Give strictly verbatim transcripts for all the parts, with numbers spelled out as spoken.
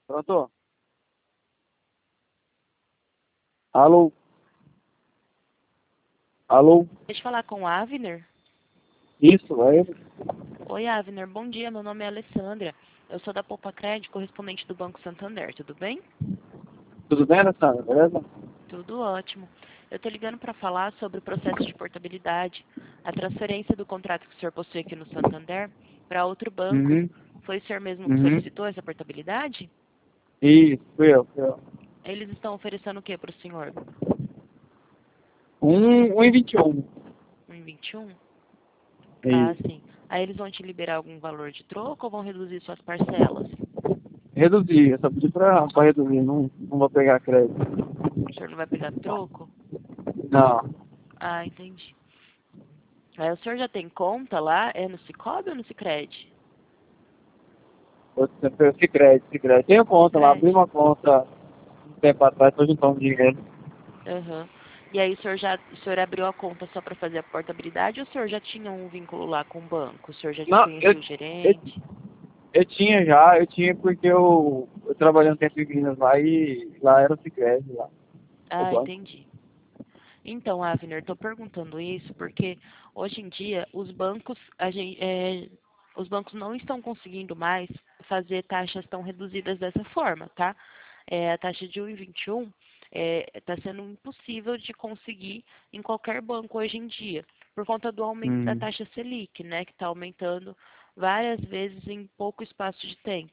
Pronto? Alô? Alô? Deixa eu falar com o Avner. Isso, é ele? Oi, Avner. Bom dia. Meu nome é Alessandra. Eu sou da Poupa Crédito, correspondente do Banco Santander. Tudo bem? Tudo bem, Alessandra? Beleza? Tudo ótimo. Eu estou ligando para falar sobre o processo de portabilidade. A transferência do contrato que o senhor possui aqui no Santander para outro banco. Uhum, Foi o senhor mesmo que uhum. solicitou essa portabilidade? Isso, fui eu, fui eu. Eles estão oferecendo o que para o senhor? Um, um e vinte e um. um e vinte e um? Ah, Isso. sim. Aí eles vão te liberar algum valor de troco ou vão reduzir suas parcelas? Reduzir, eu só pedi pra, pra reduzir, não, não vou pegar crédito. O senhor não vai pegar troco? Não, Ah, entendi. Aí o senhor já tem conta lá? É no Cicobi ou no Sicredi? eu sempre se crédito, se crédito. Tenho conta lá, abri Sicredi. uma conta um tempo atrás, tô juntando dinheiro. Aham. E aí o senhor já, o senhor abriu a conta só para fazer a portabilidade ou o senhor já tinha um vínculo lá com o banco? O senhor já Não, eu, conhecia o eu, gerente? eu tinha já, eu tinha porque eu, eu trabalhei um tempo em Minas lá e lá era o Sicredi lá, o Ah, banco. entendi. Então, Avner, estou perguntando isso porque hoje em dia os bancos, a gente, é, os bancos não estão conseguindo mais fazer taxas tão reduzidas dessa forma, tá? É, a taxa de um vírgula vinte e um está sendo impossível de conseguir em qualquer banco hoje em dia, por conta do aumento da Hum. taxa Selic, né, que está aumentando várias vezes em pouco espaço de tempo.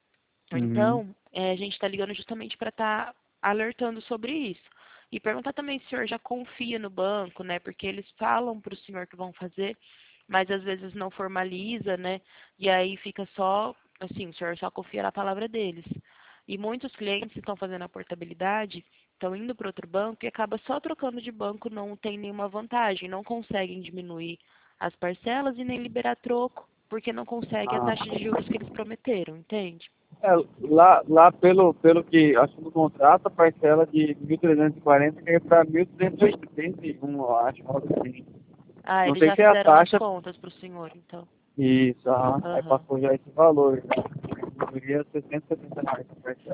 Uhum. Então, é, a gente está ligando justamente para estar alertando sobre isso. E perguntar também se o senhor já confia no banco, né? Porque eles falam para o senhor que vão fazer, mas às vezes não formaliza, né? E aí fica só, assim, o senhor só confia na palavra deles. E muitos clientes estão fazendo a portabilidade, estão indo para outro banco e acaba só trocando de banco, não tem nenhuma vantagem, não conseguem diminuir as parcelas e nem liberar troco, porque não consegue a Ah. taxa de juros que eles prometeram, entende? É, lá, lá pelo, pelo que acho que no contrato, a parcela de mil trezentos e quarenta caiu para mil duzentos e oitenta e um, eu acho, algo assim. Ah, Não eles sei já se é a fizeram as taxa. contas para o senhor, então. Isso, aham, aí Aham. passou já esse valor. Já. Deveria ser cento e setenta reais a parcela.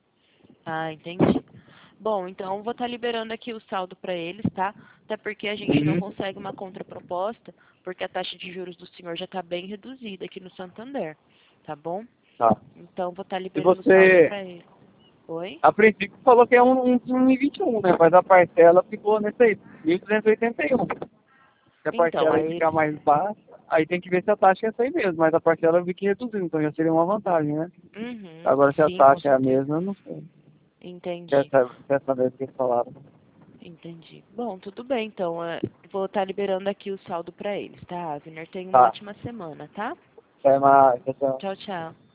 Ah, entendi. Bom, então eu vou estar liberando aqui o saldo para eles, tá? Até porque a gente não Uhum. consegue uma contraproposta, porque a taxa de juros do senhor já está bem reduzida aqui no Santander, tá bom? Tá. Então vou estar Se liberando o saldo você, para ele. Oi? a princípio, falou que é um, um, um e vinte e um, né? Mas a parcela ficou nesse aí, mil trezentos e oitenta e um. Se a Então, parcela aí aí ficar eles. mais baixa, aí tem que ver se a taxa é essa aí mesmo. Mas a parcela eu vi que reduziu, então já seria uma vantagem, né? Uhum, Agora, se a sim, com taxa é a certeza. mesma, eu não sei. Quer Entendi, saber, quer saber o que eles falaram. entendi. Bom, tudo bem, então. é, Vou estar liberando aqui o saldo para eles, tá, Avner? Tenha uma Tá. ótima semana, tá? Até mais. Tchau, tchau. Tchau, tchau.